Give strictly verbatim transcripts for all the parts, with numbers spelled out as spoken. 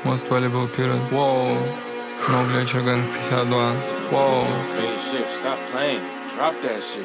Most valuable period. Whoa. No Glitcher Gang пятьдесят два. Whoa. Stop playing. Drop that shit.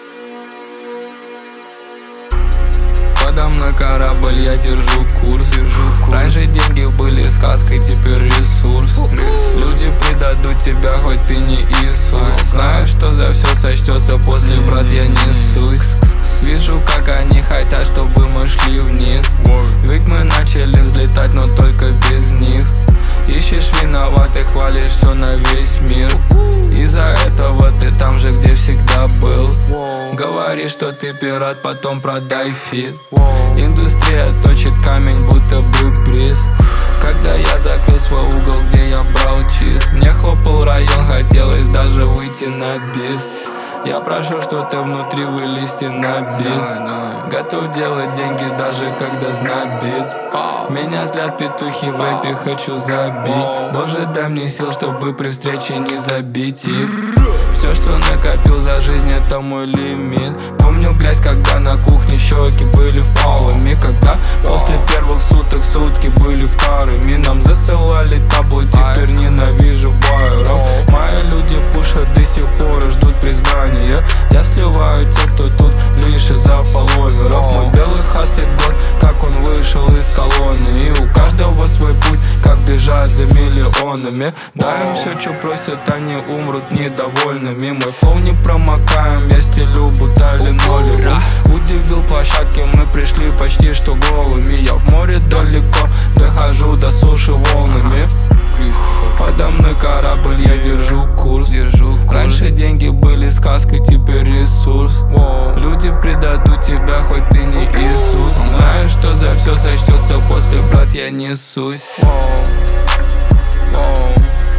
Подо мной корабль, я держу курс, держу курс. Раньше деньги были сказкой, теперь ресурс. ресурс. Люди предадут тебя, хоть ты не Иисус. Знаю, что за все сочтется после, брат, я несусь. Вижу, как они хотят, чтобы мы шли вниз. Ведь мы начали взлетать, но только без них. Ищешь виноватых, хвалишь все на весь мир. Из-за этого ты там же, где всегда был. Говори, что ты пират, потом продай фит. Индустрия точит камень, будто бы бриз. Когда я закрыл свой угол, где я брал чиз, мне хлопал район, хотелось даже выйти на бис. Я прошу, что ты внутри вылезти на бит. Готов делать деньги, даже когда знобит. Меня злят петухи в рэпе, хочу забить. Боже, дай мне сил, чтобы при встрече не забить их. Все, что накопил за жизнь, это мой лимит. Помню, блядь, когда на кухне щеки были впалыми. Когда после первых суток сутки были вторыми. Нам засылали табло, теперь ненавижу байеров. Мои люди пушат до сих пор и ждут признания. Я сливаю тех, кто тут лишь из-за фолловеров. Мой белый хаслит год, как он вышел из колонны. И у каждого свой путь, как бежать за миллионами. Дай им все, что просят, они умрут недовольными. Мой флоу не промокаем, я стелю будто линолеум. Удивил площадки, мы пришли почти что голыми. Я в море далеко, дохожу до суши волнами. Подо мной корабль, я держу курс, держу курс. Раньше деньги были сказкой, теперь ресурс. Люди предадут тебя, хоть ты не Иисус. Знаешь, что за все сочтется после, брат, я несусь. Воу. Воу.